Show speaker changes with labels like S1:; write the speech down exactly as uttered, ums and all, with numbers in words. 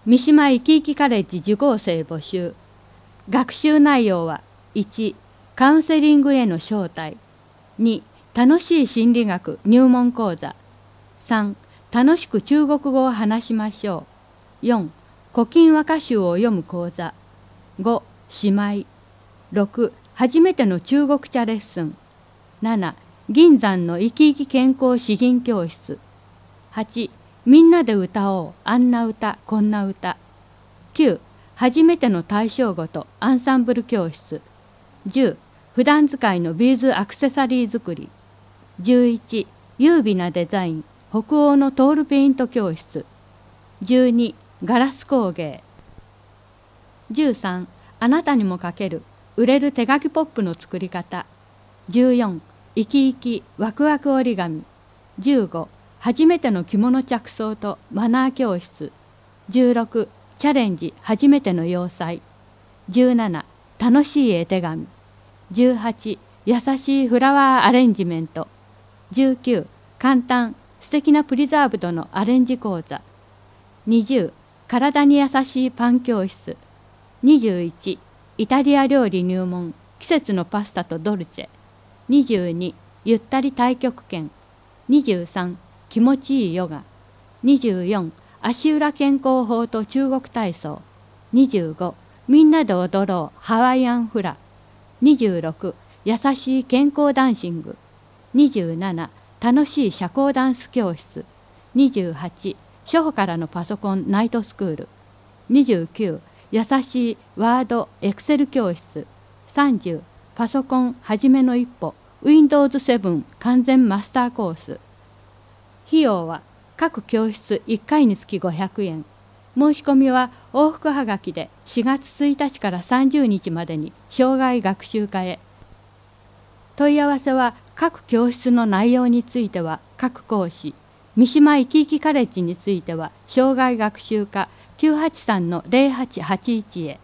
S1: 三島いきいきカレッジ受講生募集。学習内容は、いちカウンセリングへの招待、に楽しい心理学入門講座、さん楽しく中国語を話しましょう、よん古今和歌集を読む講座、ご姉妹、ろく初めての中国茶レッスン、なな銀山の生き生き健康詩吟教室、はちみんなで歌おうあんな歌こんな歌、きゅう初めての対象語とアンサンブル教室、じゅう普段使いのビーズアクセサリー作り、じゅういち優美なデザイン北欧のトールペイント教室、じゅうにガラス工芸、じゅうさんあなたにも書ける売れる手書きポップの作り方、じゅうよん生き生きワクワク折り紙、じゅうご初めての着物着想とマナー教室、じゅうろくチャレンジ初めての洋裁、じゅうなな楽しい絵手紙、じゅうはち優しいフラワーアレンジメント、じゅうきゅう簡単素敵なプリザーブドのアレンジ講座、にじゅう体に優しいパン教室、にじゅういちイタリア料理入門季節のパスタとドルチェ、にじゅうにゆったり太極拳、にじゅうさん気持ちいいヨガ、にじゅうよん足裏健康法と中国体操、にじゅうごみんなで踊ろうハワイアンフラ、にじゅうろく優しい健康ダンシング、にじゅうなな楽しい社交ダンス教室、にじゅうはち初歩からのパソコンナイトスクール、にじゅうきゅう優しいワードエクセル教室、さんじゅうパソコンはじめの一歩 ウィンドウズセブン 完全マスターコース。費用は各教室いっかいにつきごひゃくえん。申し込みは往復はがきでしがつついたちからさんじゅうにちまでに生涯学習課へ。問い合わせは各教室の内容については各講師、三島いきいきカレッジについては生涯学習課きゅうはちさんのゼロはちはちいちへ。